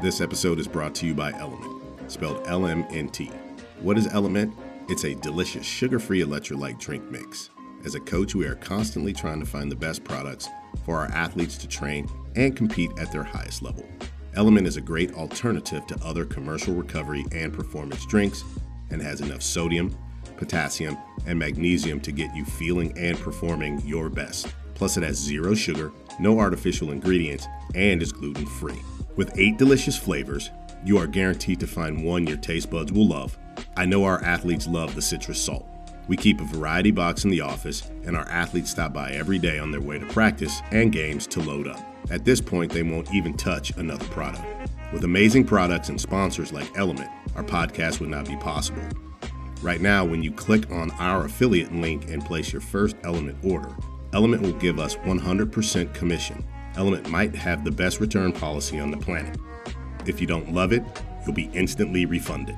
This episode is brought to you by Element, spelled LMNT. What is Element? It's a delicious sugar-free electrolyte drink mix. As a coach, we are constantly trying to find the best products for our athletes to train and compete at their highest level. Element is a great alternative to other commercial recovery and performance drinks and has enough sodium, potassium, and magnesium to get you feeling and performing your best. Plus, it has zero sugar, no artificial ingredients, and is gluten-free. With 8 delicious flavors, you are guaranteed to find one your taste buds will love. I know our athletes love the citrus salt. We keep a variety box in the office, and our athletes stop by every day on their way to practice and games to load up. At this point, they won't even touch another product. With amazing products and sponsors like Element, our podcast would not be possible. Right now, when you click on our affiliate link and place your first Element order, Element will give us 100% commission. Element might have the best return policy on the planet. If you don't love it, you'll be instantly refunded.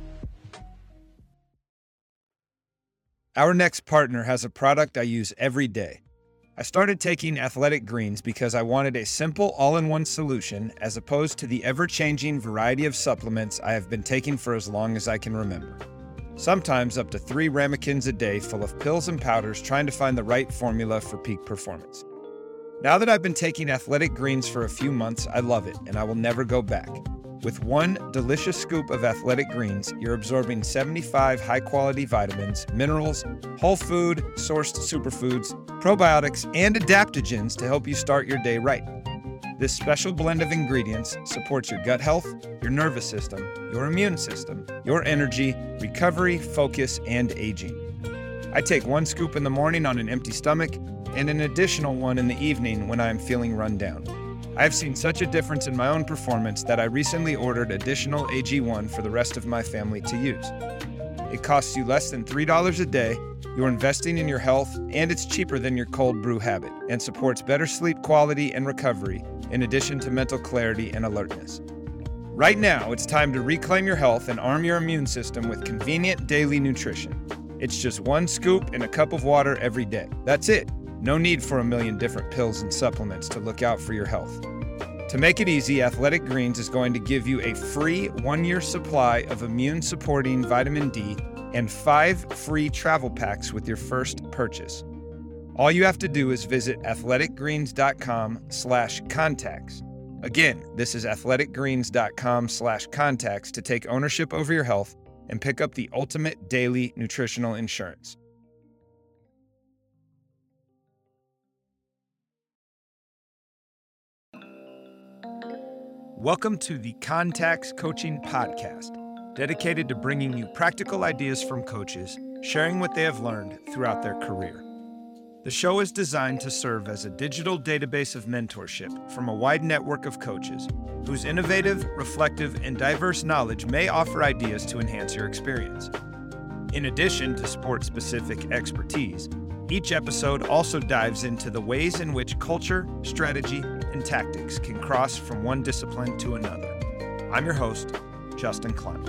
Our next partner has a product I use every day. I started taking Athletic Greens because I wanted a simple all-in-one solution as opposed to the ever-changing variety of supplements I have been taking for as long as I can remember. Sometimes up to 3 ramekins a day full of pills and powders trying to find the right formula for peak performance. Now that I've been taking Athletic Greens for a few months, I love it and I will never go back. With one delicious scoop of Athletic Greens, you're absorbing 75 high-quality vitamins, minerals, whole food, sourced superfoods, probiotics, and adaptogens to help you start your day right. This special blend of ingredients supports your gut health, your nervous system, your immune system, your energy, recovery, focus, and aging. I take 1 scoop in the morning on an empty stomach and an additional 1 in the evening when I am feeling run down. I have seen such a difference in my own performance that I recently ordered additional AG1 for the rest of my family to use. It costs you less than $3 a day, you're investing in your health, and it's cheaper than your cold brew habit, and supports better sleep quality and recovery, in addition to mental clarity and alertness. Right now, it's time to reclaim your health and arm your immune system with convenient daily nutrition. It's just 1 scoop in a cup of water every day. That's it. No need for a million different pills and supplements to look out for your health. To make it easy, Athletic Greens is going to give you a free 1-year supply of immune-supporting vitamin D and 5 free travel packs with your first purchase. All you have to do is visit athleticgreens.com/contacts. Again, this is athleticgreens.com/contacts to take ownership over your health and pick up the ultimate daily nutritional insurance. Welcome to the Contacts Coaching Podcast, dedicated to bringing you practical ideas from coaches, sharing what they have learned throughout their career. The show is designed to serve as a digital database of mentorship from a wide network of coaches whose innovative, reflective, and diverse knowledge may offer ideas to enhance your experience. In addition to sport-specific expertise, each episode also dives into the ways in which culture, strategy, and tactics can cross from one discipline to another. I'm your host, Justin Klein.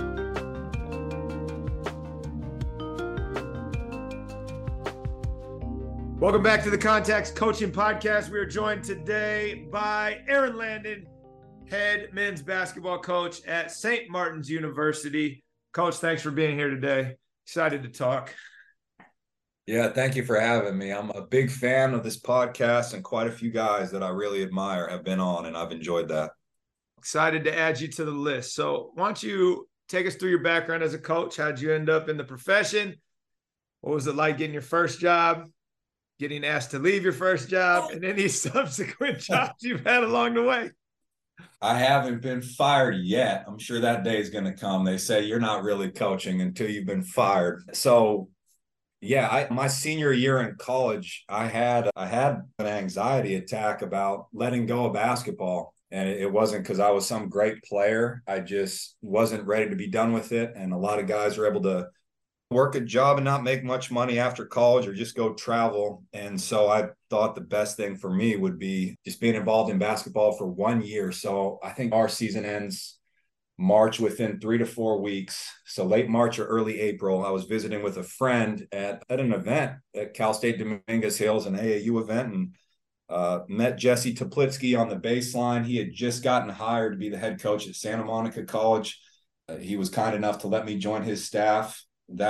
Welcome back to the Contacts Coaching Podcast. We are joined today by Aaron Landon, head men's basketball coach at St. Martin's University. Coach, thanks for being here today. Excited to talk. Yeah, thank you for having me. I'm a big fan of this podcast, and quite a few guys that I really admire have been on, and I've enjoyed that. Excited to add you to the list. So why don't you take us through your background as a coach? How'd you end up in the profession? What was it like getting your first job, getting asked to leave your first job, and any subsequent jobs you've had along the way? I haven't been fired yet. I'm sure that day is going to come. They say you're not really coaching until you've been fired. So yeah, my senior year in college, I had an anxiety attack about letting go of basketball. And it wasn't because I was some great player. I just wasn't ready to be done with it. And a lot of guys are able to work a job and not make much money after college or just go travel. And so I thought the best thing for me would be just being involved in basketball for 1 year. So I think our season ends March within 3 to 4 weeks. So late March or early April, I was visiting with a friend at an event at Cal State Dominguez Hills, an AAU event. And Met Jesse Teplitsky on the baseline. He had just gotten hired to be the head coach at Santa Monica College. He was kind enough to let me join his staff.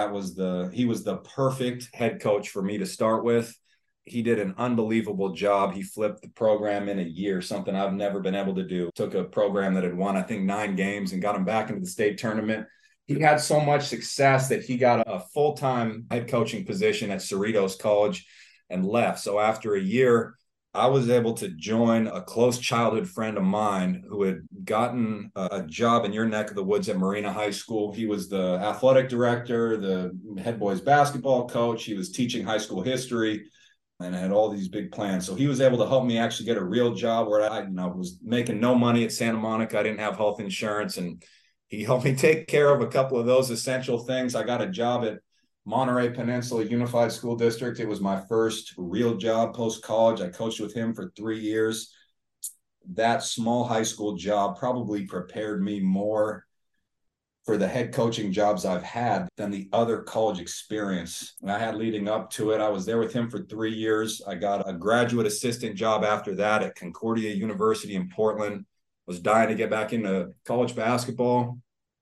He was the perfect head coach for me to start with. He did an unbelievable job. He flipped the program in a year, something I've never been able to do. Took a program that had won, I think, 9 games and got him back into the state tournament. He had so much success that he got a full-time head coaching position at Cerritos College and left. So after a year, I was able to join a close childhood friend of mine who had gotten a job in your neck of the woods at Marina High School. He was the athletic director, the head boys basketball coach. He was teaching high school history and had all these big plans. So he was able to help me actually get a real job where I was making no money at Santa Monica. I didn't have health insurance, and he helped me take care of a couple of those essential things. I got a job at Monterey Peninsula Unified School District. It was my first real job post-college. I coached with him for 3 years. That small high school job probably prepared me more for the head coaching jobs I've had than the other college experience I had leading up to it. I was there with him for 3 years. I got a graduate assistant job after that at Concordia University in Portland. Was dying to get back into college basketball.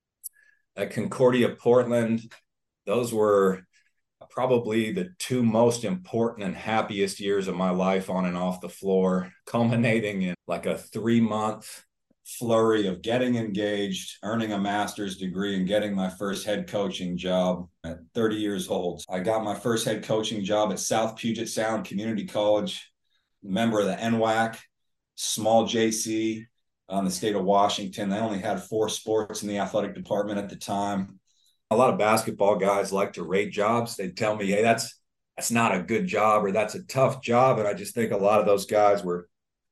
At Concordia Portland, those were probably the 2 most important and happiest years of my life on and off the floor, culminating in like a 3-month flurry of getting engaged, earning a master's degree, and getting my first head coaching job at 30 years old. I got my first head coaching job at South Puget Sound Community College, member of the NWAC, small JC on the state of Washington. They only had 4 sports in the athletic department at the time. A lot of basketball guys like to rate jobs. They tell me, hey, that's not a good job, or that's a tough job. And I just think a lot of those guys were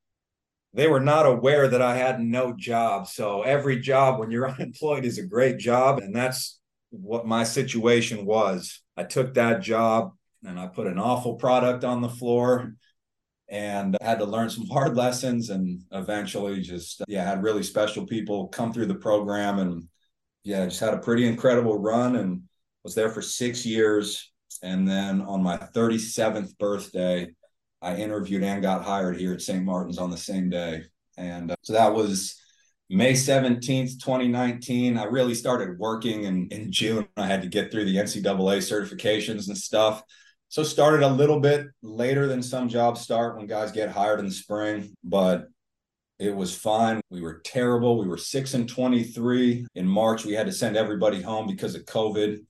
not aware that I had no job. So every job when you're unemployed is a great job. And that's what my situation was. I took that job and I put an awful product on the floor and had to learn some hard lessons, and eventually just, had really special people come through the program, and just had a pretty incredible run and was there for 6 years. And then on my 37th birthday, I interviewed and got hired here at St. Martin's on the same day. And so that was May 17th, 2019. I really started working in June. I had to get through the NCAA certifications and stuff. So started a little bit later than some jobs start when guys get hired in the spring, but it was fine. We were terrible. We were 6-23. In March, we had to send everybody home because of COVID.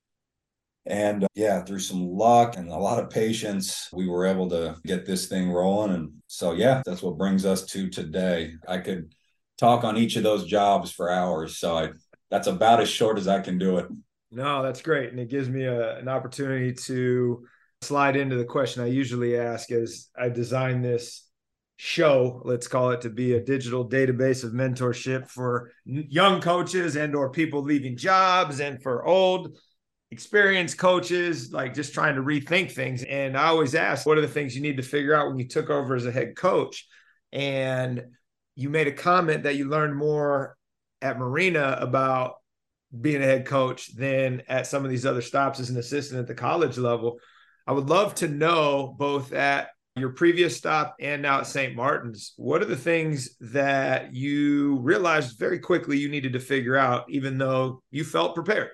And through some luck and a lot of patience, we were able to get this thing rolling. And so, that's what brings us to today. I could talk on each of those jobs for hours. So that's about as short as I can do it. No, that's great. And it gives me an opportunity to slide into the question I usually ask as I design this show, let's call it, to be a digital database of mentorship for young coaches and or people leaving jobs, and for old experienced coaches, like just trying to rethink things. And I always ask, what are the things you need to figure out when you took over as a head coach? And you made a comment that you learned more at Marina about being a head coach than at some of these other stops as an assistant at the college level. I would love to know, both at your previous stop and now at St. Martin's, what are the things that you realized very quickly you needed to figure out, even though you felt prepared?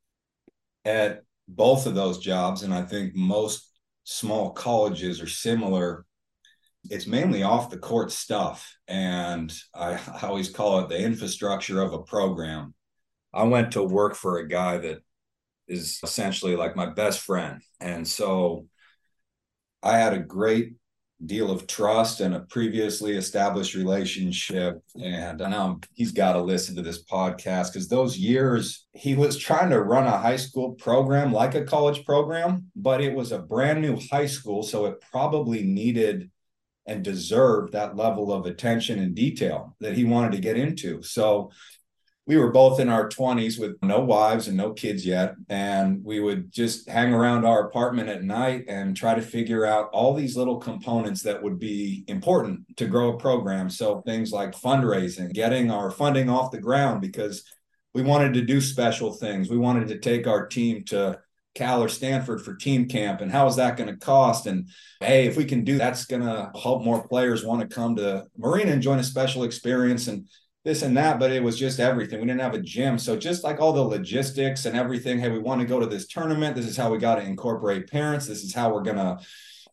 At both of those jobs, and I think most small colleges are similar, it's mainly off the court stuff. And I always call it the infrastructure of a program. I went to work for a guy that is essentially like my best friend. And so I had a great deal of trust and a previously established relationship. And I know he's got to listen to this podcast, because those years he was trying to run a high school program like a college program, but it was a brand new high school. So it probably needed and deserved that level of attention and detail that he wanted to get into. So we were both in our 20s with no wives and no kids yet. And we would just hang around our apartment at night and try to figure out all these little components that would be important to grow a program. So things like fundraising, getting our funding off the ground, because we wanted to do special things. We wanted to take our team to Cal or Stanford for team camp, and how is that going to cost? And hey, if we can do that's going to help more players want to come to Marina and join a special experience and this and that. But it was just everything. We didn't have a gym. So just like all the logistics and everything, hey, we want to go to this tournament. This is how we got to incorporate parents. This is how we're going to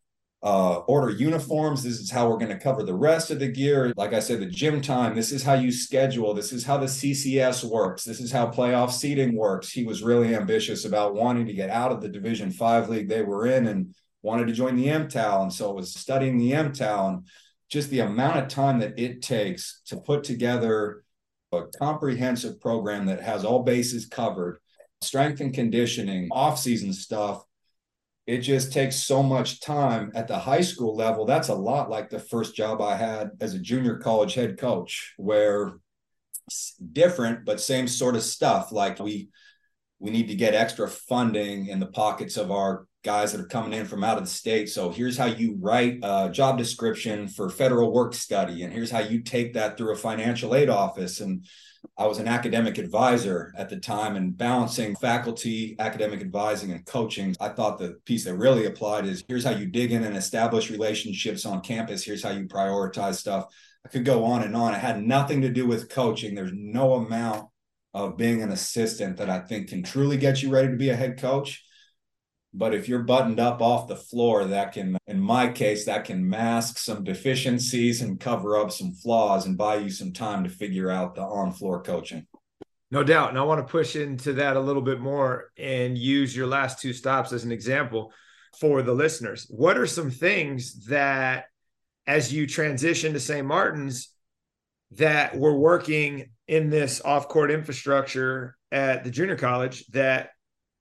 order uniforms. This is how we're going to cover the rest of the gear. Like I said, the gym time, this is how you schedule. This is how the CCS works. This is how playoff seeding works. He was really ambitious about wanting to get out of the Division 5 league they were in and wanted to join the MTAL. And so it was studying the MTAL and just the amount of time that it takes to put together a comprehensive program that has all bases covered, strength and conditioning, off-season stuff. It just takes so much time at the high school level. That's a lot like the first job I had as a junior college head coach, where it's different, but same sort of stuff. Like we need to get extra funding in the pockets of our guys that are coming in from out of the state. So here's how you write a job description for federal work study. And here's how you take that through a financial aid office. And I was an academic advisor at the time, and balancing faculty, academic advising, and coaching. I thought the piece that really applied is here's how you dig in and establish relationships on campus. Here's how you prioritize stuff. I could go on and on. It had nothing to do with coaching. There's no amount of being an assistant that I think can truly get you ready to be a head coach. But if you're buttoned up off the floor, that can, in my case, that can mask some deficiencies and cover up some flaws and buy you some time to figure out the on-floor coaching. No doubt. And I want to push into that a little bit more and use your last two stops as an example for the listeners. What are some things that, as you transition to St. Martin's, that were working in this off-court infrastructure at the junior college that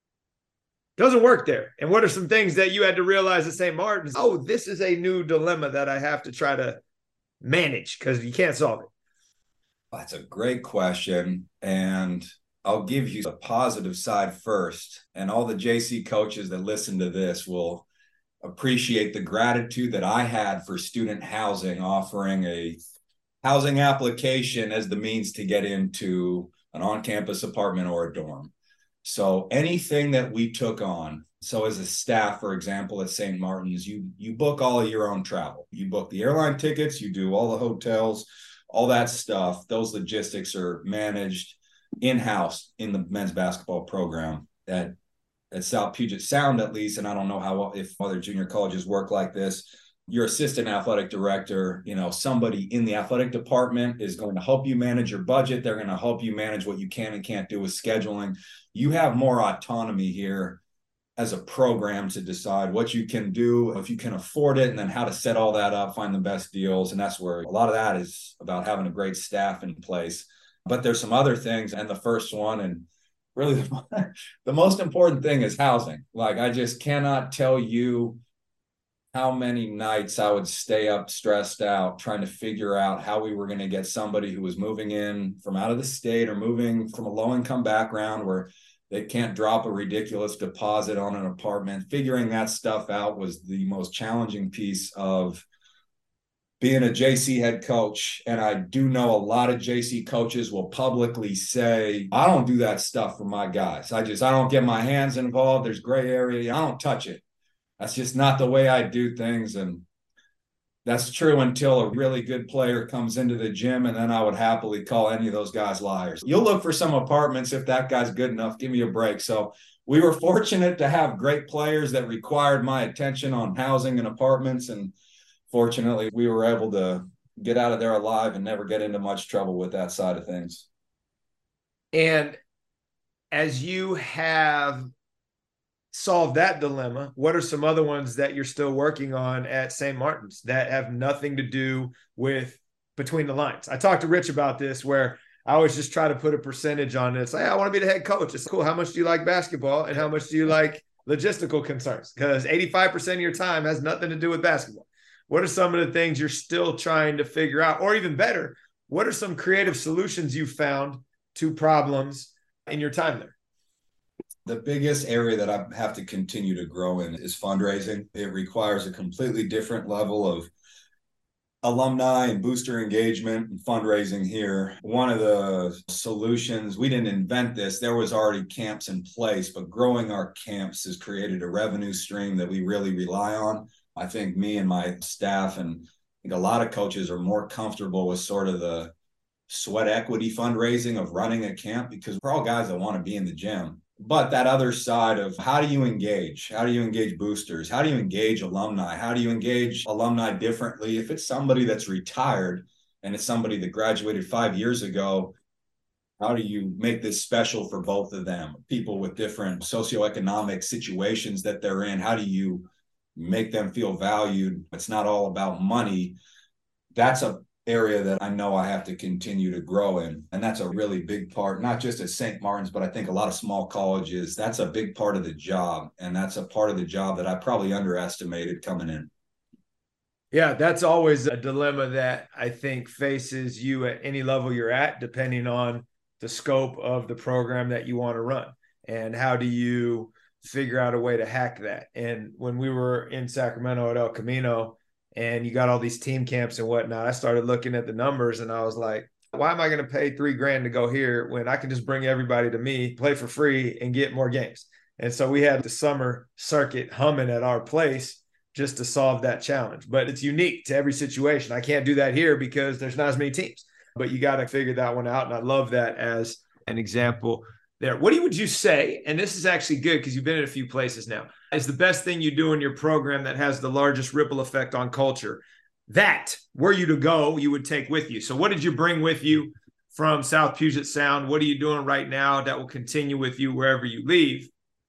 doesn't work there? And what are some things that you had to realize at St. Martin's? Oh, this is a new dilemma that I have to try to manage because you can't solve it. That's a great question. And I'll give you the positive side first. And all the JC coaches that listen to this will appreciate the gratitude that I had for student housing, offering a housing application as the means to get into an on-campus apartment or a dorm. So anything that we took on, so as a staff, for example, at St. Martin's, you book all of your own travel. You book the airline tickets, you do all the hotels, all that stuff. Those logistics are managed in-house in the men's basketball program at South Puget Sound, at least. And I don't know if other junior colleges work like this. Your assistant athletic director, somebody in the athletic department is going to help you manage your budget. They're going to help you manage what you can and can't do with scheduling. You have more autonomy here as a program to decide what you can do, if you can afford it, and then how to set all that up, find the best deals. And that's where a lot of that is about having a great staff in place. But there's some other things. And the first one, and really the most important thing, is housing. Like, I just cannot tell you how many nights I would stay up stressed out trying to figure out how we were going to get somebody who was moving in from out of the state or moving from a low-income background where they can't drop a ridiculous deposit on an apartment. Figuring that stuff out was the most challenging piece of being a JC head coach. And I do know a lot of JC coaches will publicly say, I don't do that stuff for my guys. I don't get my hands involved. There's gray area. I don't touch it. That's just not the way I do things. And that's true until a really good player comes into the gym, and then I would happily call any of those guys liars. You'll look for some apartments if that guy's good enough. Give me a break. So we were fortunate to have great players that required my attention on housing and apartments. And fortunately, we were able to get out of there alive and never get into much trouble with that side of things. And as you have solve that dilemma, what are some other ones that you're still working on at St. Martin's that have nothing to do with between the lines? I talked to Rich about this, where I always just try to put a percentage on it. It's like, I want to be the head coach. It's cool. How much do you like basketball and how much do you like logistical concerns? Because 85% of your time has nothing to do with basketball. What are some of the things you're still trying to figure out? Or even better, what are some creative solutions you found to problems in your time there? The biggest area that I have to continue to grow in is fundraising. It requires a completely different level of alumni and booster engagement and fundraising here. One of the solutions, we didn't invent this, there was already camps in place, but growing our camps has created a revenue stream that we really rely on. I think me and my staff and I think a lot of coaches are more comfortable with sort of the sweat equity fundraising of running a camp because we're all guys that want to be in the gym. But that other side of how do you engage? How do you engage boosters? How do you engage alumni? How do you engage alumni differently? If it's somebody that's retired and it's somebody that graduated 5 years ago, how do you make this special for both of them? People with different socioeconomic situations that they're in, how do you make them feel valued? It's not all about money. That's a area that I know I have to continue to grow in. And that's a really big part, not just at St. Martin's, but I think a lot of small colleges, that's a big part of the job. And that's a part of the job that I probably underestimated coming in. Yeah, that's always a dilemma that I think faces you at any level you're at, depending on the scope of the program that you want to run. And how do you figure out a way to hack that? And when we were in Sacramento at El Camino, and you got all these team camps and whatnot, I started looking at the numbers and I was like, why am I going to pay $3,000 to go here when I can just bring everybody to me, play for free and get more games? And so we had the summer circuit humming at our place just to solve that challenge. But it's unique to every situation. I can't do that here because there's not as many teams, but you got to figure that one out. And I love that as an example there. What would you say, and this is actually good because you've been in a few places now, is the best thing you do in your program that has the largest ripple effect on culture, that were you to go, you would take with you? So what did you bring with you from South Puget Sound? What are you doing right now that will continue with you wherever you leave?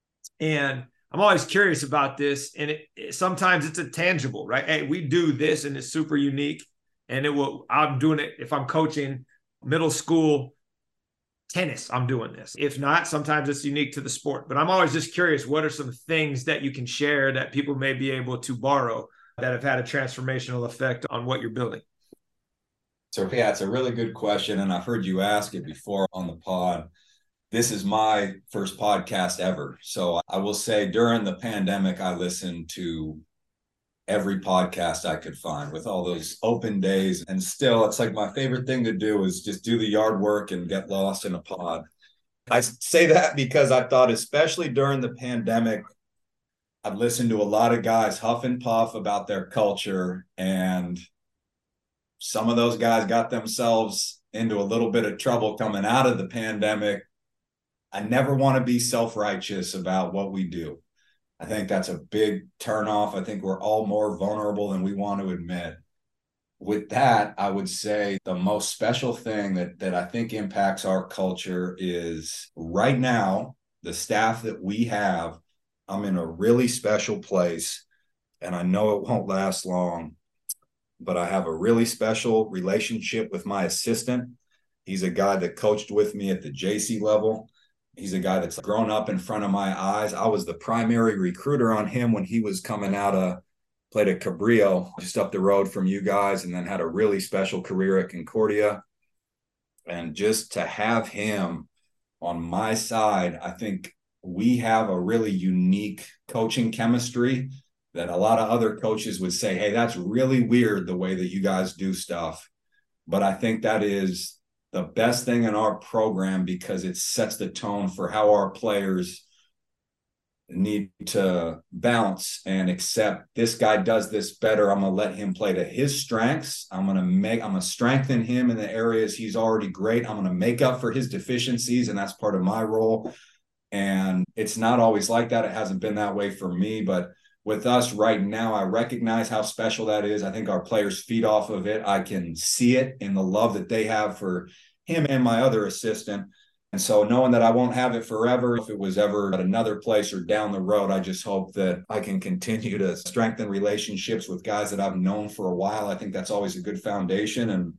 And I'm always curious about this. And sometimes it's a tangible, right? Hey, we do this and it's super unique. And I'm doing it if I'm coaching middle school tennis, I'm doing this. If not, sometimes it's unique to the sport. But I'm always just curious, what are some things that you can share that people may be able to borrow that have had a transformational effect on what you're building? So, yeah, it's a really good question. And I've heard you ask it before on the pod. This is my first podcast ever. So I will say during the pandemic, I listened to every podcast I could find with all those open days. And still, it's like my favorite thing to do is just do the yard work and get lost in a pod. I say that because I thought, especially during the pandemic, I've listened to a lot of guys huff and puff about their culture. And some of those guys got themselves into a little bit of trouble coming out of the pandemic. I never want to be self-righteous about what we do. I think that's a big turnoff. I think we're all more vulnerable than we want to admit. With that, I would say the most special thing that I think impacts our culture is right now, the staff that we have, I'm in a really special place, and I know it won't last long, but I have a really special relationship with my assistant. He's a guy that coached with me at the JC level. He's a guy that's grown up in front of my eyes. I was the primary recruiter on him when he was coming out played at Cabrillo, just up the road from you guys, and then had a really special career at Concordia. And just to have him on my side, I think we have a really unique coaching chemistry that a lot of other coaches would say, hey, that's really weird the way that you guys do stuff. But I think that is the best thing in our program because it sets the tone for how our players need to bounce and accept this guy does this better. I'm going to let him play to his strengths. I'm going to strengthen him in the areas he's already great. I'm going to make up for his deficiencies, and that's part of my role. And it's not always like that. It hasn't been that way for me, but with us right now, I recognize how special that is. I think our players feed off of it. I can see it in the love that they have for him and my other assistant. And so knowing that I won't have it forever, if it was ever at another place or down the road, I just hope that I can continue to strengthen relationships with guys that I've known for a while. I think that's always a good foundation. And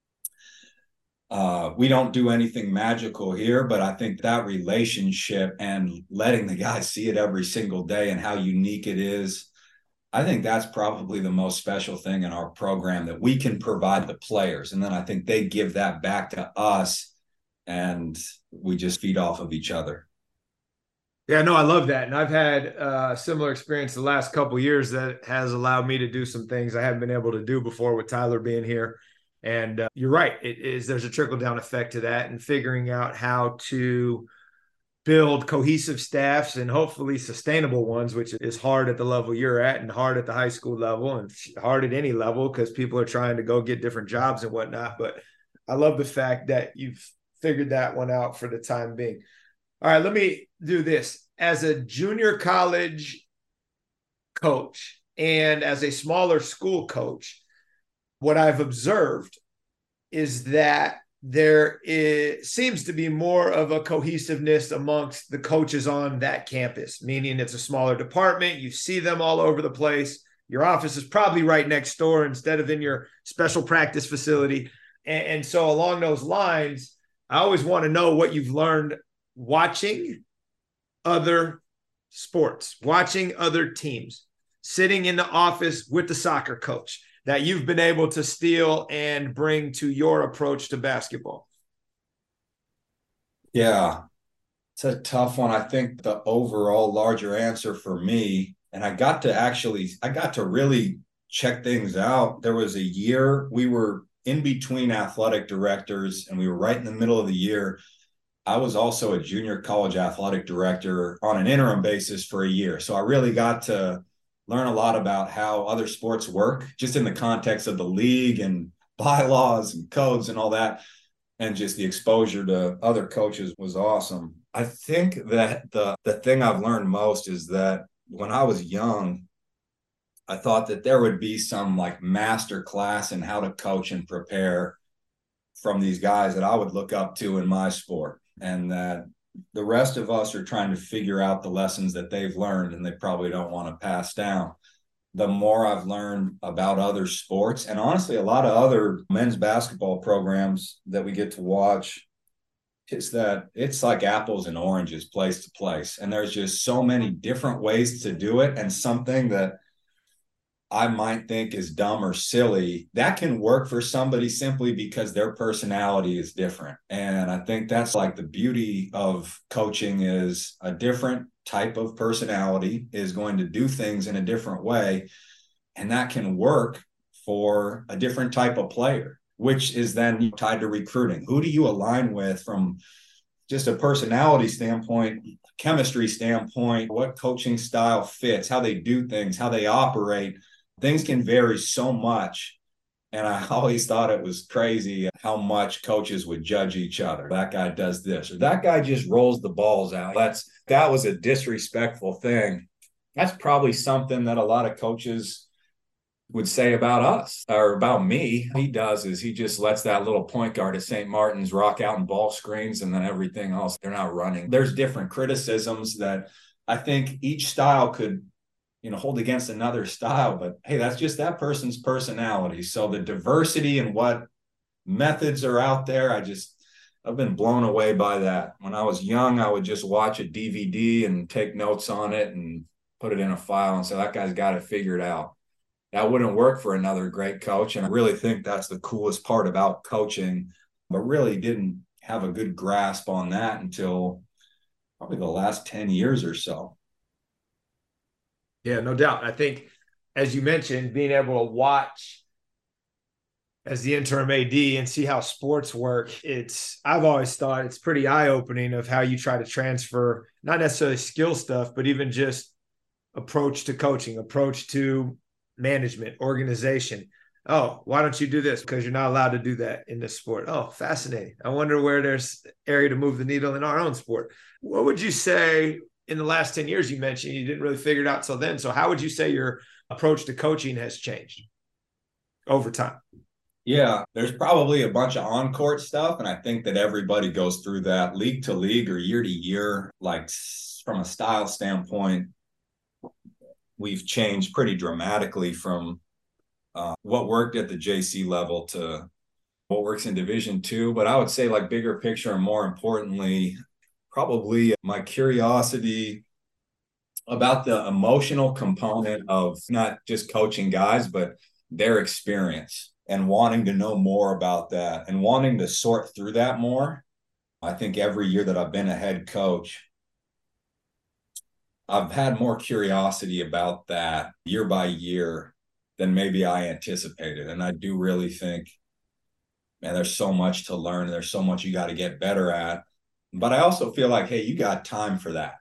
we don't do anything magical here, but I think that relationship and letting the guys see it every single day and how unique it is, I think that's probably the most special thing in our program that we can provide the players. And then I think they give that back to us and we just feed off of each other. Yeah, no, I love that. And I've had a similar experience the last couple of years that has allowed me to do some things I haven't been able to do before with Tyler being here. And you're right. There's a trickle down effect to that, and figuring out how to build cohesive staffs and hopefully sustainable ones, which is hard at the level you're at and hard at the high school level and hard at any level because people are trying to go get different jobs and whatnot. But I love the fact that you've figured that one out for the time being. All right, let me do this. As a junior college coach and as a smaller school coach, what I've observed is that seems to be more of a cohesiveness amongst the coaches on that campus, meaning it's a smaller department. You see them all over the place. Your office is probably right next door instead of in your special practice facility. And so along those lines, I always want to know what you've learned watching other sports, watching other teams, sitting in the office with the soccer coach that you've been able to steal and bring to your approach to basketball? Yeah, it's a tough one. I think the overall larger answer for me, and I got to really check things out. There was a year we were in between athletic directors and we were right in the middle of the year. I was also a junior college athletic director on an interim basis for a year. So I really got to learn a lot about how other sports work, just in the context of the league and bylaws and codes and all that. And just the exposure to other coaches was awesome. I think that the thing I've learned most is that when I was young, I thought that there would be some like master class in how to coach and prepare from these guys that I would look up to in my sport, and that the rest of us are trying to figure out the lessons that they've learned and they probably don't want to pass down. The more I've learned about other sports, and honestly, a lot of other men's basketball programs that we get to watch, is that it's like apples and oranges place to place. And there's just so many different ways to do it. And something that I might think is dumb or silly, that can work for somebody simply because their personality is different. And I think that's like the beauty of coaching, is a different type of personality is going to do things in a different way. And that can work for a different type of player, which is then tied to recruiting. Who do you align with from just a personality standpoint, chemistry standpoint, what coaching style fits, how they do things, how they operate? Things can vary so much. And I always thought it was crazy how much coaches would judge each other. That guy does this, or that guy just rolls the balls out. That was a disrespectful thing. That's probably something that a lot of coaches would say about us or about me. He does is he just lets that little point guard at St. Martin's rock out in ball screens, and then everything else, they're not running. There's different criticisms that I think each style could hold against another style, but hey, that's just that person's personality. So the diversity and what methods are out there, I've been blown away by that. When I was young, I would just watch a DVD and take notes on it and put it in a file and say, that guy's got it figured out. That wouldn't work for another great coach. And I really think that's the coolest part about coaching, but really didn't have a good grasp on that until probably the last 10 years or so. Yeah, no doubt. I think, as you mentioned, being able to watch as the interim AD and see how sports work, I've always thought it's pretty eye-opening of how you try to transfer, not necessarily skill stuff, but even just approach to coaching, approach to management, organization. Oh, why don't you do this? Because you're not allowed to do that in this sport. Oh, fascinating. I wonder where there's area to move the needle in our own sport. What would you say in the last 10 years? You mentioned you didn't really figure it out till then. So how would you say your approach to coaching has changed over time? Yeah, there's probably a bunch of on-court stuff. And I think that everybody goes through that league to league or year to year. Like from a style standpoint, we've changed pretty dramatically from what worked at the JC level to what works in Division II. But I would say, like, bigger picture and more importantly, probably my curiosity about the emotional component of not just coaching guys, but their experience, and wanting to know more about that and wanting to sort through that more. I think every year that I've been a head coach, I've had more curiosity about that year by year than maybe I anticipated. And I do really think, man, there's so much to learn. There's so much you got to get better at. But I also feel like, hey, you got time for that.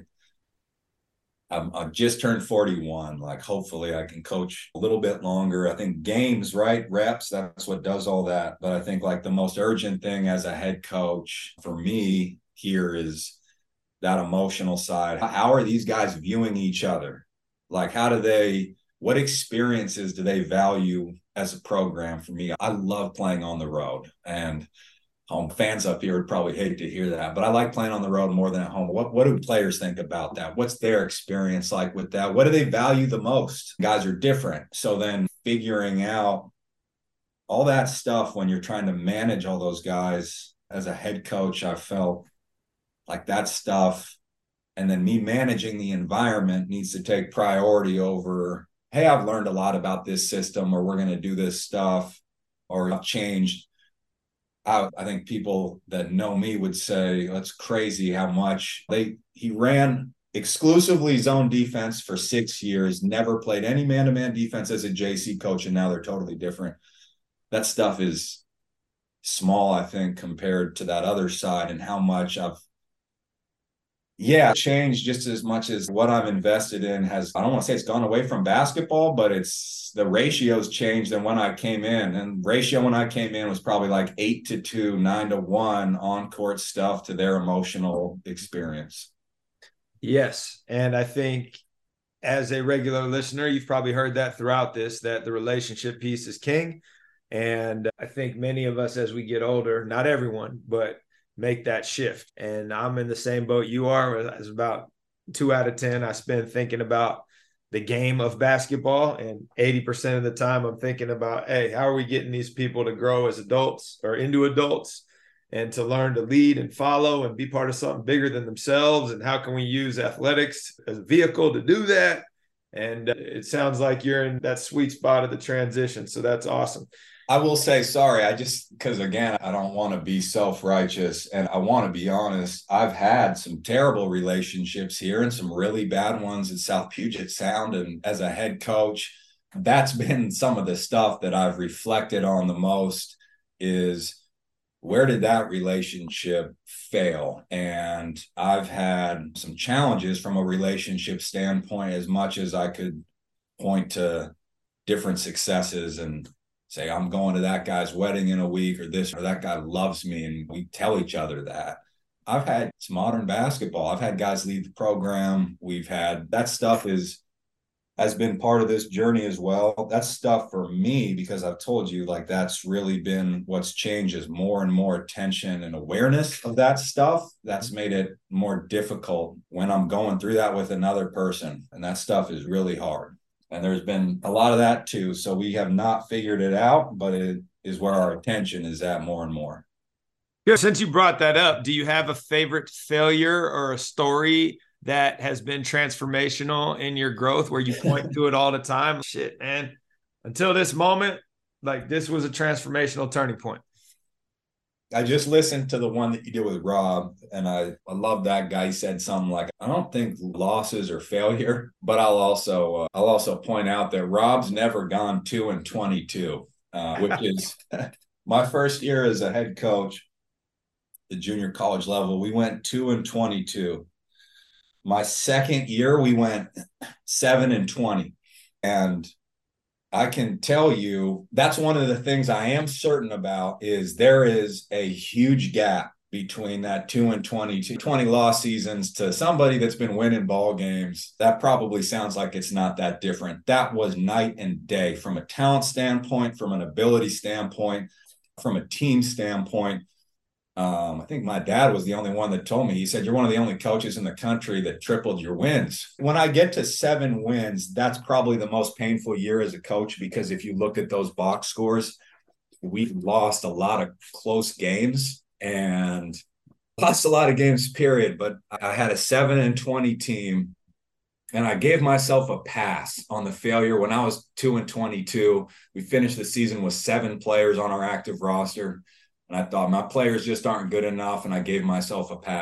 I've just turned 41. Like, hopefully I can coach a little bit longer. I think games, right? Reps, that's what does all that. But I think like the most urgent thing as a head coach for me here is that emotional side. How are these guys viewing each other? Like, what experiences do they value as a program? For me, I love playing on the road, and home fans up here would probably hate to hear that, but I like playing on the road more than at home. What do players think about that? What's their experience like with that? What do they value the most? Guys are different. So then figuring out all that stuff when you're trying to manage all those guys as a head coach, I felt like that stuff, and then me managing the environment needs to take priority over, hey, I've learned a lot about this system, or we're going to do this stuff, or I've changed. I think people that know me would say that's crazy how much he ran exclusively zone defense for 6 years, never played any man-to-man defense as a JC coach, and now they're totally different. That stuff is small, I think, compared to that other side, and how much changed just as much as what I'm invested in has. I don't want to say it's gone away from basketball, but it's the ratios changed than when I came in. And ratio when I came in was probably like 8-2, 9-1 on court stuff to their emotional experience. Yes. And I think as a regular listener, you've probably heard that throughout this, that the relationship piece is king. And I think many of us, as we get older, not everyone, but make that shift. And I'm in the same boat you are. As about 2 out of 10 I spend thinking about the game of basketball, and 80% of the time I'm thinking about, hey, how are we getting these people to grow as adults or into adults, and to learn to lead and follow and be part of something bigger than themselves, and how can we use athletics as a vehicle to do that? And it sounds like you're in that sweet spot of the transition, so that's awesome. I will say, sorry, because again, I don't want to be self-righteous, and I want to be honest. I've had some terrible relationships here and some really bad ones at South Puget Sound. And as a head coach, that's been some of the stuff that I've reflected on the most, is where did that relationship fail? And I've had some challenges from a relationship standpoint, as much as I could point to different successes and say, I'm going to that guy's wedding in a week, or this, or that guy loves me, and we tell each other that. I've had it's modern basketball. I've had guys leave the program. We've had that stuff has been part of this journey as well. That's stuff for me, because I've told you, like, that's really been what's changed, is more and more attention and awareness of that stuff. That's made it more difficult when I'm going through that with another person. And that stuff is really hard. And there's been a lot of that too. So we have not figured it out, but it is where our attention is at more and more. Yeah, since you brought that up, do you have a favorite failure or a story that has been transformational in your growth, where you point to it all the time? Shit, man, until this moment, like, this was a transformational turning point. I just listened to the one that you did with Rob, and I love that guy. He said something like, I don't think losses are failure, but I'll also point out that Rob's never gone 2-22, which is my first year as a head coach, the junior college level. We went 2-22. My second year, we went 7-20, and I can tell you that's one of the things I am certain about, is there is a huge gap between that 2-22, 20 loss seasons, to somebody that's been winning ball games. That probably sounds like it's not that different. That was night and day from a talent standpoint, from an ability standpoint, from a team standpoint. I think my dad was the only one that told me, he said, you're one of the only coaches in the country that tripled your wins. When I get to 7 wins, that's probably the most painful year as a coach, because if you look at those box scores, we've lost a lot of close games and lost a lot of games, period. But I had a 7-20 team, and I gave myself a pass on the failure when I was 2-22. We finished the season with 7 players on our active roster. And I thought, my players just aren't good enough, and I gave myself a pass.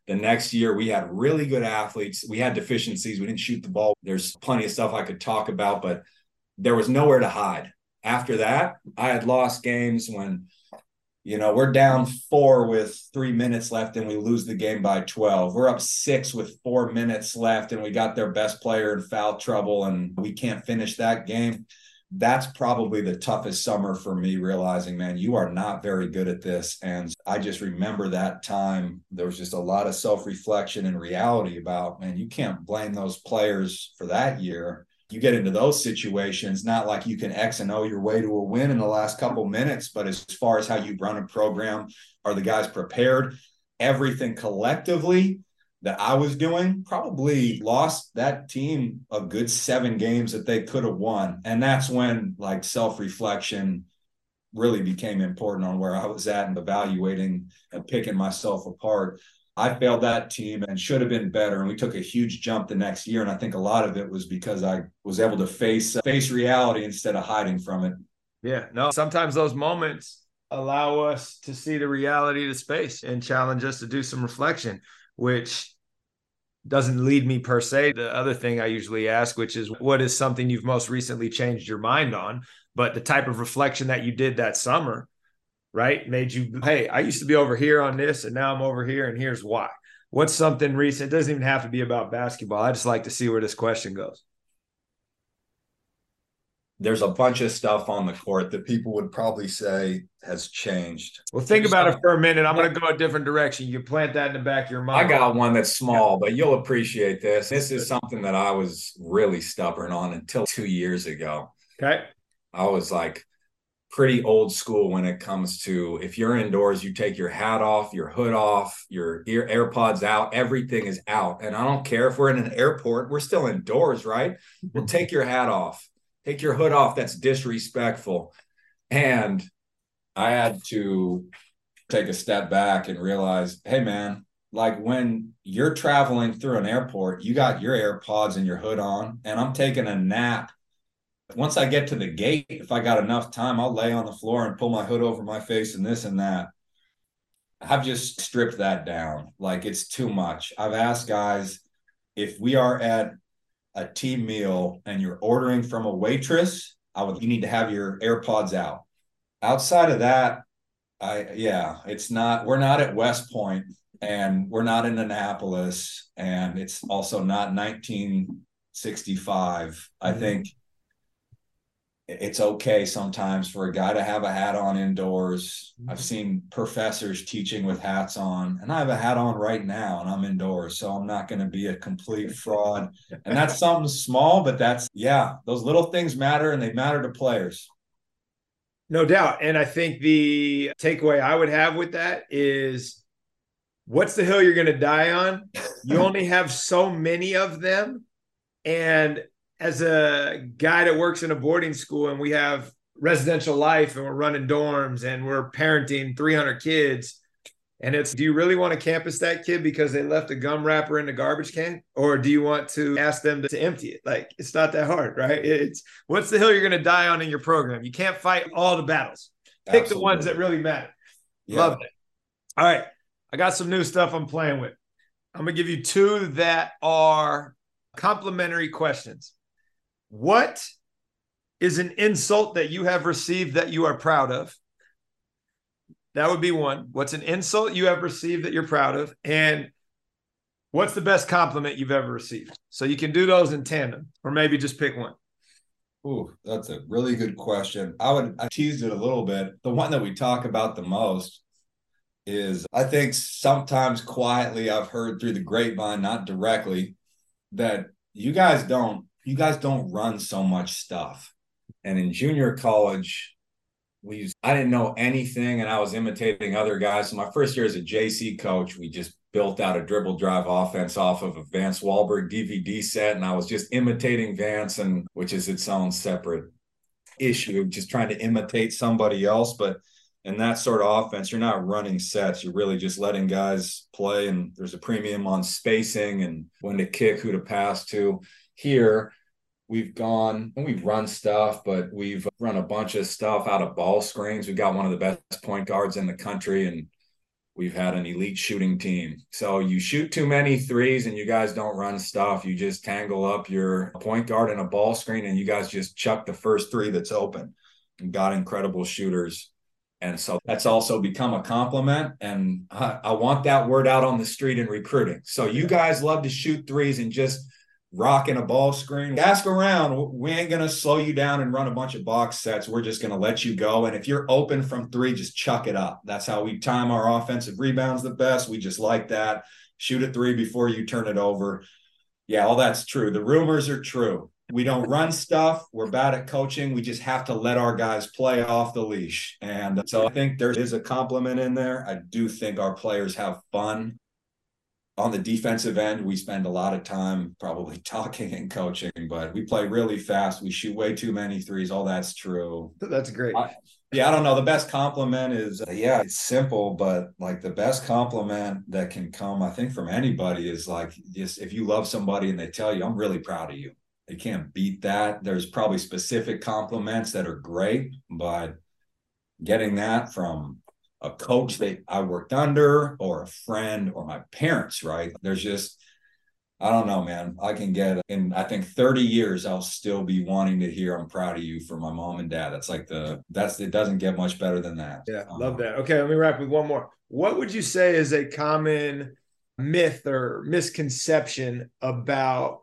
The next year, we had really good athletes. We had deficiencies. We didn't shoot the ball. There's plenty of stuff I could talk about, but there was nowhere to hide. After that, I had lost games when, we're down 4 with 3 minutes left and we lose the game by 12. We're up 6 with 4 minutes left and we got their best player in foul trouble and we can't finish that game. That's probably the toughest summer for me, realizing, man, you are not very good at this. And I just remember that time, there was just a lot of self-reflection and reality about, man, you can't blame those players for that year. You get into those situations, not like you can X and O your way to a win in the last couple minutes, but as far as how you run a program, are the guys prepared? Everything collectively that I was doing probably lost that team a good 7 games that they could have won. And that's when like self-reflection really became important on where I was at and evaluating and picking myself apart. I failed that team and should have been better. And we took a huge jump the next year. And I think a lot of it was because I was able to face reality instead of hiding from it. Yeah, no, sometimes those moments allow us to see the reality of the space and challenge us to do some reflection, which doesn't lead me per se. The other thing I usually ask, which is what is something you've most recently changed your mind on, but the type of reflection that you did that summer, right, made you, hey, I used to be over here on this and now I'm over here and here's why. What's something recent? It doesn't even have to be about basketball. I just like to see where this question goes. There's a bunch of stuff on the court that people would probably say has changed. Well, think about it for a minute. I'm going to go a different direction. You plant that in the back of your mind. I got one that's small, but you'll appreciate this. This is something that I was really stubborn on until 2 years ago. Okay. I was like pretty old school when it comes to, if you're indoors, you take your hat off, your hood off, your AirPods out, everything is out. And I don't care if we're in an airport, we're still indoors, right? Well, take your hat off. Take your hood off. That's disrespectful. And I had to take a step back and realize, hey, man, like when you're traveling through an airport, you got your AirPods and your hood on, and I'm taking a nap. Once I get to the gate, if I got enough time, I'll lay on the floor and pull my hood over my face and this and that. I've just stripped that down. Like it's too much. I've asked guys, if we are at a team meal and you're ordering from a waitress, you need to have your AirPods out. Outside of that, we're not at West Point and we're not in Annapolis and it's also not 1965. I think it's okay sometimes for a guy to have a hat on indoors. I've seen professors teaching with hats on, and I have a hat on right now and I'm indoors, so I'm not going to be a complete fraud. And that's something small, but those little things matter and they matter to players. No doubt. And I think the takeaway I would have with that is, what's the hill you're going to die on? You only have so many of them. And as a guy that works in a boarding school and we have residential life and we're running dorms and we're parenting 300 kids, and it's, do you really want to campus that kid because they left a gum wrapper in the garbage can? Or do you want to ask them to empty it? Like, it's not that hard, right? It's what's the hill you're going to die on in your program? You can't fight all the battles. Pick Absolutely. The ones that really matter. Yeah. Love it. All right. I got some new stuff I'm playing with. I'm going to give you 2 that are complimentary questions. What is an insult that you have received that you are proud of? That would be one. What's an insult you have received that you're proud of? And what's the best compliment you've ever received? So you can do those in tandem, or maybe just pick one. Ooh, that's a really good question. I teased it a little bit. The one that we talk about the most is, I think sometimes quietly I've heard through the grapevine, not directly, that you guys don't run so much stuff. And in junior college, I didn't know anything and I was imitating other guys. So my first year as a JC coach, we just built out a dribble drive offense off of a Vance Wahlberg DVD set. And I was just imitating Vance, and which is its own separate issue, just trying to imitate somebody else. But in that sort of offense, you're not running sets. You're really just letting guys play. And there's a premium on spacing and when to kick, who to pass to. Here, we've gone and we've run stuff, but we've run a bunch of stuff out of ball screens. We've got one of the best point guards in the country, and We've had an elite shooting team. So you shoot too many threes and you guys don't run stuff. You just tangle up your point guard in a ball screen and you guys just chuck the first three that's open. And got incredible shooters. And so that's also become a compliment. And I want that word out on the street in recruiting. So you guys love to shoot threes and just rock in a ball screen. Ask around. We ain't going to slow you down and run a bunch of box sets. We're just going to let you go. And if you're open from three, just chuck it up. That's how we time our offensive rebounds the best. We just like that. Shoot a three before you turn it over. Yeah, all that's true. The rumors are true. We don't run stuff. We're bad at coaching. We just have to let our guys play off the leash. And so I think there is a compliment in there. I do think our players have fun. On the defensive end, we spend a lot of time probably talking and coaching, but we play really fast. We shoot way too many threes. All that's true. That's great. I don't know. The best compliment is, it's simple, but like the best compliment that can come, I think, from anybody is like, just if you love somebody and they tell you, I'm really proud of you. You can't beat that. There's probably specific compliments that are great, but getting that from a coach that I worked under or a friend or my parents, right? There's just, I don't know, man. I can get in, I think 30 years, I'll still be wanting to hear I'm proud of you from my mom and dad. That's like it doesn't get much better than that. Yeah, love that. Okay, let me wrap with one more. What would you say is a common myth or misconception about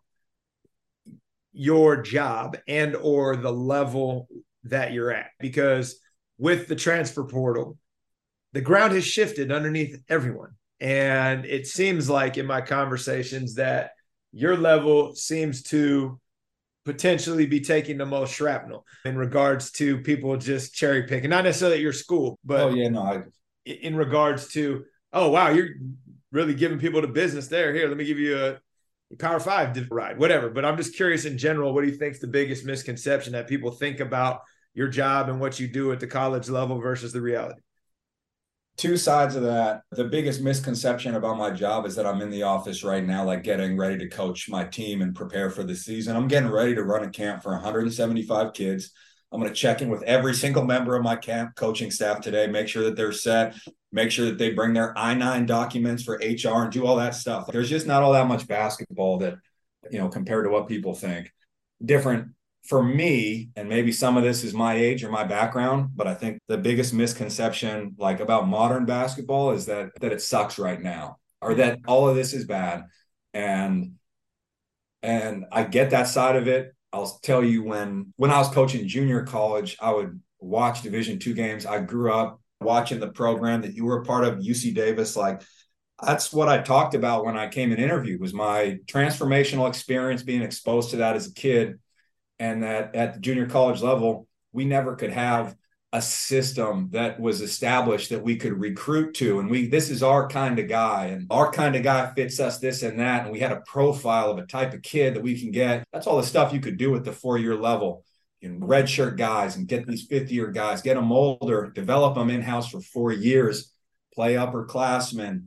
your job and or the level that you're at? Because with the transfer portal, the ground has shifted underneath everyone. And it seems like in my conversations that your level seems to potentially be taking the most shrapnel in regards to people just cherry picking, not necessarily at your school, but in regards to, oh, wow, you're really giving people the business there. Here, let me give you a Power 5 ride, whatever. But I'm just curious in general, what do you think is the biggest misconception that people think about your job and what you do at the college level versus the reality? Two sides of that. The biggest misconception about my job is that I'm in the office right now, like getting ready to coach my team and prepare for the season. I'm getting ready to run a camp for 175 kids. I'm going to check in with every single member of my camp coaching staff today, make sure that they're set, make sure that they bring their I-9 documents for HR and do all that stuff. There's just not all that much basketball that, compared to what people think. Different for me, and maybe some of this is my age or my background, but I think the biggest misconception like about modern basketball is that it sucks right now, or that all of this is bad. And I get that side of it. I'll tell you, when I was coaching junior college, I would watch Division II games. I grew up watching the program that you were a part of, UC Davis. Like, that's what I talked about when I came and interviewed, was my transformational experience, being exposed to that as a kid. And that at the junior college level, we never could have a system that was established that we could recruit to. And this is our kind of guy, and our kind of guy fits us this and that. And we had a profile of a type of kid that we can get. That's all the stuff you could do at the 4-year level. Redshirt guys and get these 5th-year guys, get them older, develop them in-house for 4 years, play upperclassmen.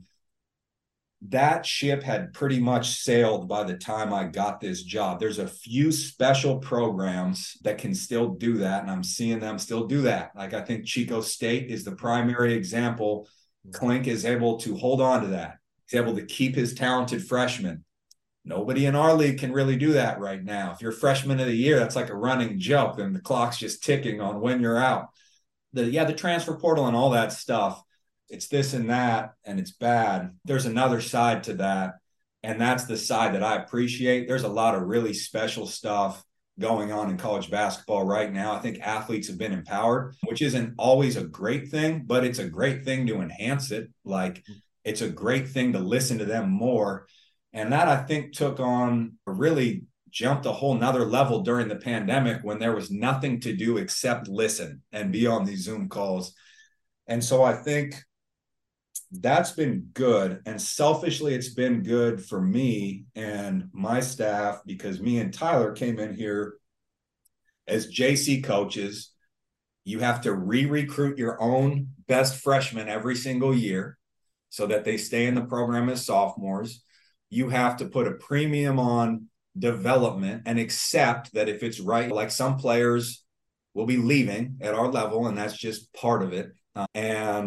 That ship had pretty much sailed by the time I got this job. There's a few special programs that can still do that, and I'm seeing them still do that. Like, I think Chico State is the primary example. Klink is able to hold on to that. He's able to keep his talented freshmen. Nobody in our league can really do that right now. If you're freshman of the year, that's like a running joke, and the clock's just ticking on when you're out. The transfer portal and all that stuff, it's this and that, and it's bad. There's another side to that, and that's the side that I appreciate. There's a lot of really special stuff going on in college basketball right now. I think athletes have been empowered, which isn't always a great thing, but it's a great thing to enhance it. Like, it's a great thing to listen to them more. And that, I think, really jumped a whole nother level during the pandemic, when there was nothing to do except listen and be on these Zoom calls. And so I think that's been good. And selfishly, it's been good for me and my staff, because me and Tyler came in here as JC coaches. You have to re-recruit your own best freshmen every single year so that they stay in the program as sophomores. You have to put a premium on development and accept that if it's right, like, some players will be leaving at our level, and that's just part of it. And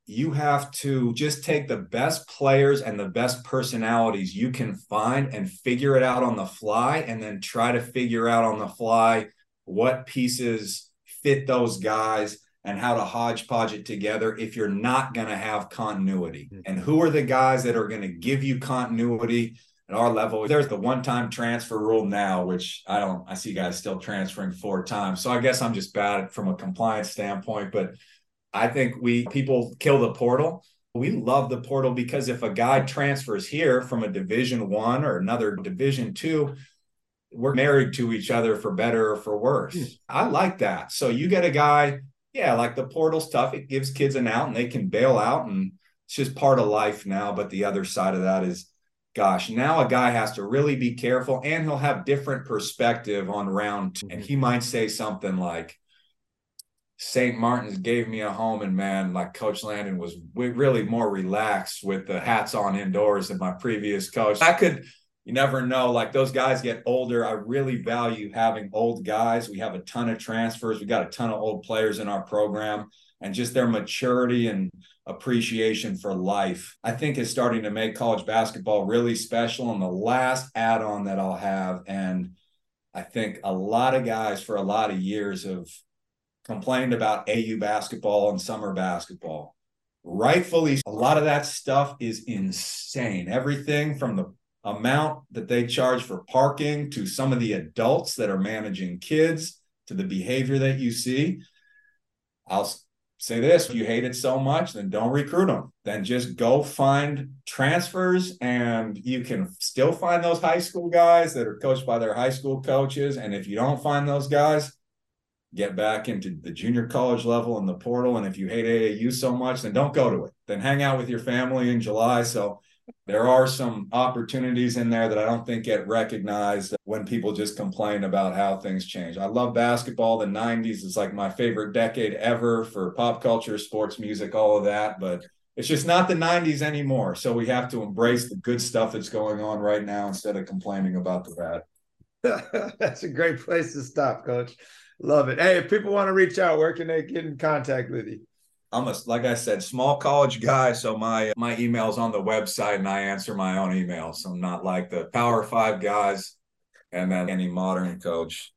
you have to just take the best players and the best personalities you can find and figure it out on the fly, and then try to figure out on the fly what pieces fit those guys and how to hodgepodge it together if you're not going to have continuity. And who are the guys that are going to give you continuity at our level? There's the one-time transfer rule now, which I see guys still transferring 4 times. So I guess I'm just bad from a compliance standpoint, but I think people kill the portal. We love the portal because if a guy transfers here from a Division I or another Division II, we're married to each other for better or for worse. I like that. So you get a guy, like the portal's tough. It gives kids an out and they can bail out, and it's just part of life now. But the other side of that is, gosh, now a guy has to really be careful, and he'll have different perspective on round 2. And he might say something like, St. Martin's gave me a home, and man, like Coach Landon was really more relaxed with the hats on indoors than my previous coach. You never know, like those guys get older. I really value having old guys. We have a ton of transfers. We got a ton of old players in our program, and just their maturity and appreciation for life, I think, is starting to make college basketball really special. And the last add-on that I'll have, and I think a lot of guys for a lot of years have complained about AU basketball and summer basketball. Rightfully, a lot of that stuff is insane. Everything from the amount that they charge for parking to some of the adults that are managing kids to the behavior that you see. I'll say this: if you hate it so much, then don't recruit them. Then just go find transfers, and you can still find those high school guys that are coached by their high school coaches. And if you don't find those guys, get back into the junior college level and the portal. And if you hate AAU so much, then don't go to it. Then hang out with your family in July. So there are some opportunities in there that I don't think get recognized when people just complain about how things change. I love basketball. The 90s is like my favorite decade ever for pop culture, sports, music, all of that. But it's just not the 90s anymore. So we have to embrace the good stuff that's going on right now instead of complaining about the bad. That's a great place to stop, Coach. Love it. Hey, if people want to reach out, where can they get in contact with you? I'm like I said, small college guy. So my email's on the website, and I answer my own emails. So I'm not like the Power 5 guys, and then any modern coach.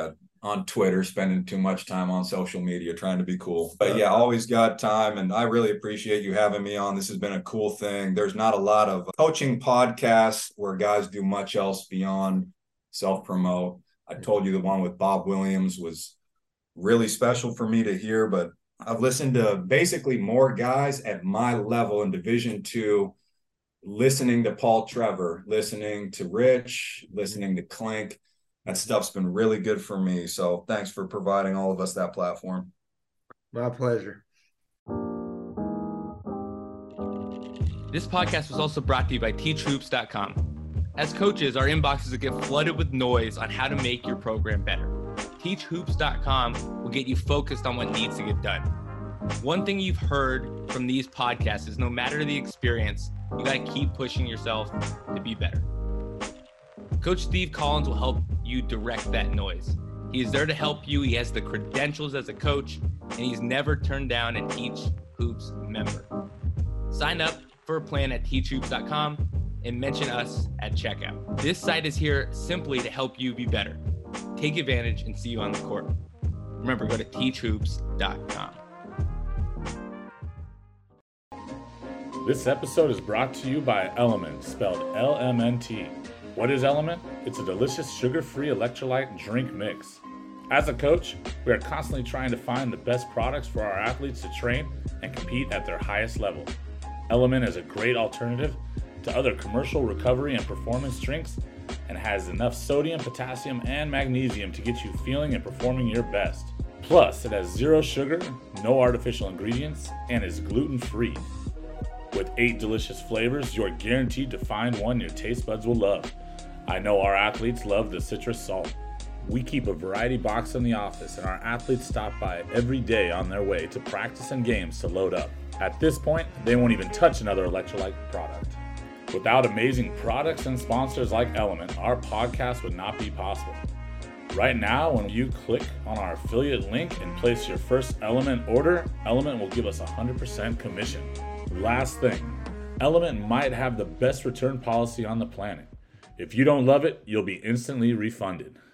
On Twitter, spending too much time on social media, trying to be cool. But always got time. And I really appreciate you having me on. This has been a cool thing. There's not a lot of coaching podcasts where guys do much else beyond self-promote. I told you the one with Bob Williams was really special for me to hear, but I've listened to basically more guys at my level in Division II, listening to Paul Trevor, listening to Rich, listening to Clink. That stuff's been really good for me. So thanks for providing all of us that platform. My pleasure. This podcast was also brought to you by teachhoops.com. As coaches, our inboxes get flooded with noise on how to make your program better. Teachhoops.com will get you focused on what needs to get done. One thing you've heard from these podcasts is no matter the experience, you got to keep pushing yourself to be better. Coach Steve Collins will help you direct that noise. He is there to help you. He has the credentials as a coach, and he's never turned down a Teach Hoops member. Sign up for a plan at teachhoops.com and mention us at checkout. This site is here simply to help you be better. Take advantage and see you on the court. Remember, go to teachhoops.com. This episode is brought to you by Element, spelled LMNT. What is Element? It's a delicious sugar-free electrolyte drink mix. As a coach, we are constantly trying to find the best products for our athletes to train and compete at their highest level. Element is a great alternative to other commercial recovery and performance drinks and has enough sodium, potassium, and magnesium to get you feeling and performing your best. Plus, it has zero sugar, no artificial ingredients, and is gluten-free. With 8 delicious flavors, you're guaranteed to find one your taste buds will love. I know our athletes love the citrus salt. We keep a variety box in the office, and our athletes stop by every day on their way to practice and games to load up. At this point, they won't even touch another electrolyte product. Without amazing products and sponsors like Element, our podcast would not be possible. Right now, when you click on our affiliate link and place your first Element order, Element will give us 100% commission. Last thing, Element might have the best return policy on the planet. If you don't love it, you'll be instantly refunded.